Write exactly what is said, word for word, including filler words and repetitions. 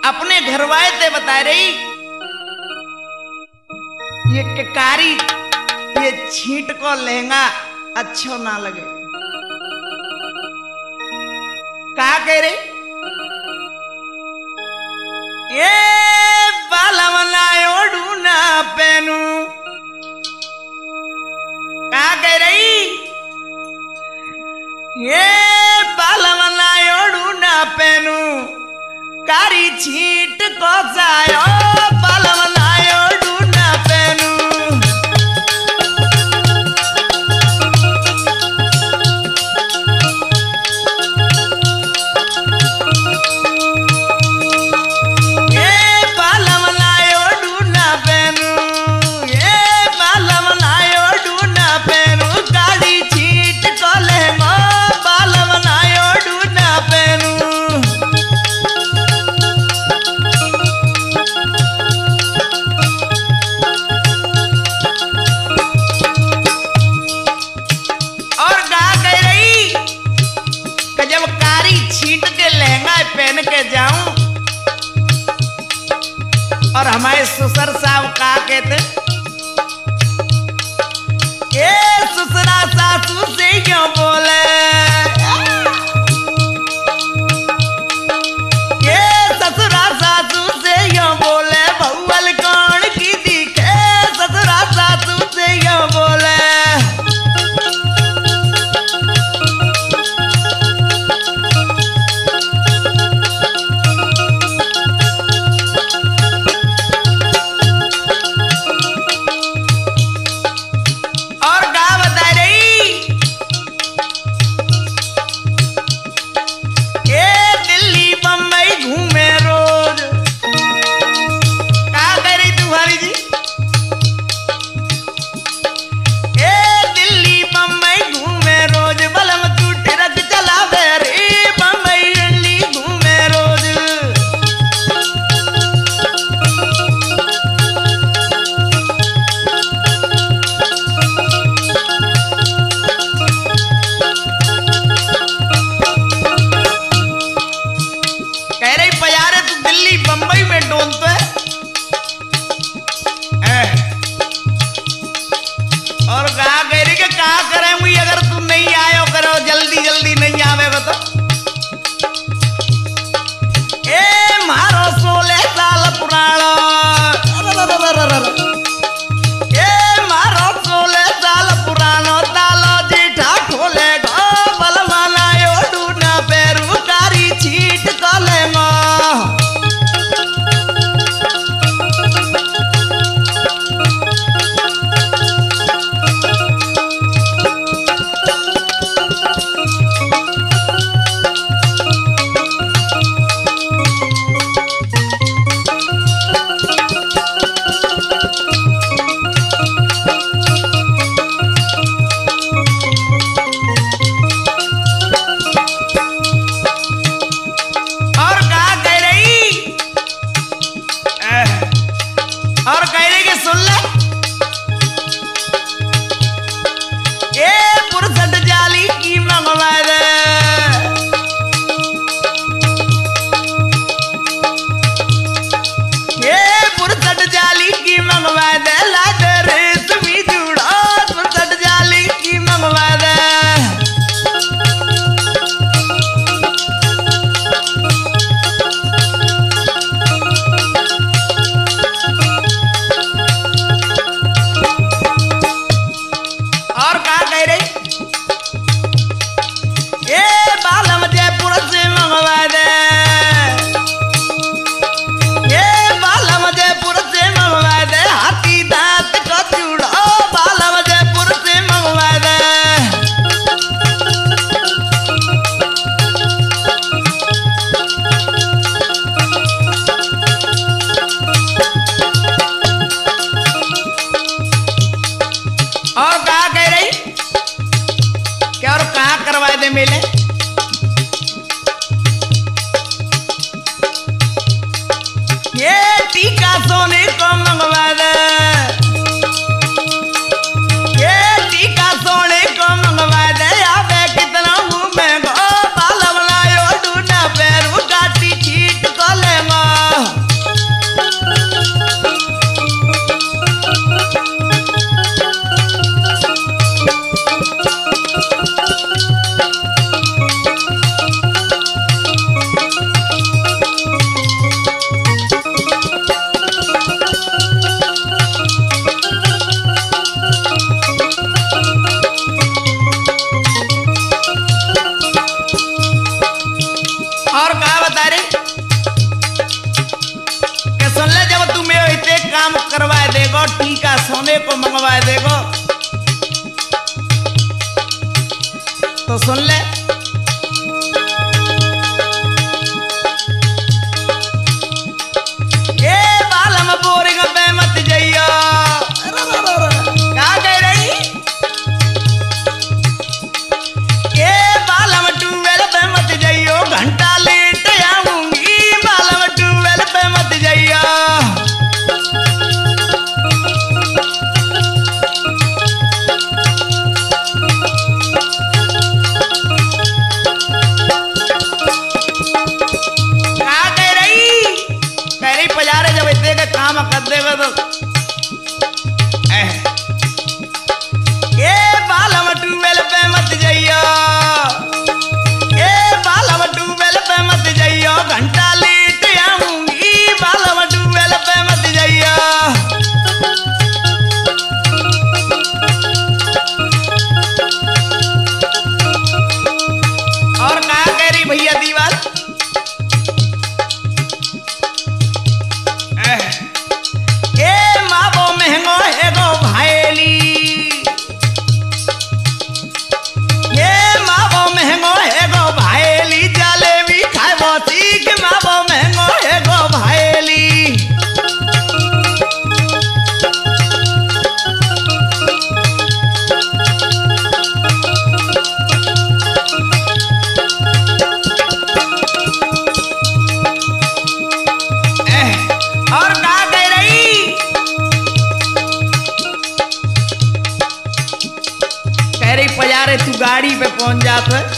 अपने घरवाए ते बता रही ये कारी ये छींट को लहंगा अच्छो ना लगे। का कह रही ये बालमनायोडू ना पहनू। का कह रही ये बालमनायोडू ना पहनू कारी छींट को जायो बालमनायोडू ना पहनू। पहन के जाऊं और हमारे ससुर साहब का कहते ये ससुरा सासू से क्यों बोले ये ससुरा सासू से क्यों बोले बहुअल कौन की दिखे ससुरा सासू से क्यों बोले। बम्बई में डोलते और कहा कह रही कि कहा करेंगी अगर तुम नहीं आयो करो जल्दी जल्दी नहीं आवेगा तो ए मारो सोलह साल पुराना ए मारो सोलह साल पुरानो तालो जीठा खोलेगा बलवाना योडू ना पैरू कारी छीट कोलेगा। और कह रही कि सुन ले ए पुरसठ जाली की मंगवा दे ए पुरसठ जाली की मंगवा दे लादे रेशमी जुड़ा पुरसठ जाली की मंगवा दे। मिले ये टीका सोने को मंगवा दे ये टीका सोने को मंगवा दे आवे कितना मुंह में गो बालवला योडू ना पैरू काटी छीट को लेंगा। सोने को मंगवाए देखो तो सुन ले। ए बालम बोरिंग पे मत जइयो, क्या कह रही? ए बालम ट्यूबवेल पे मत जइयो, घंटा लेट आऊंगी, बालम ट्यूबवेल पे मत जइयो। काम कर देगा तो ए बालम ट्यूबवेल पे मत जइयो, ए बालम ट्यूबवेल पे मत जइयो, घंटा लेट आऊंगी, बालम ट्यूबवेल पे मत जइयो। और कहा कह रही भैया दीवार तू गाड़ी पे पहुंच जात है